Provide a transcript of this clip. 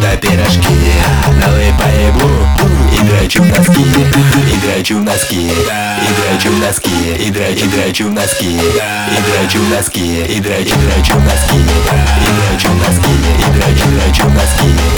на пирожки. Налыпай бу, играчу в носки, играчу в носки, играчу в носки, играчу в носки, играчу в носки, играчу в носки, играчу в носки, играчу в носки.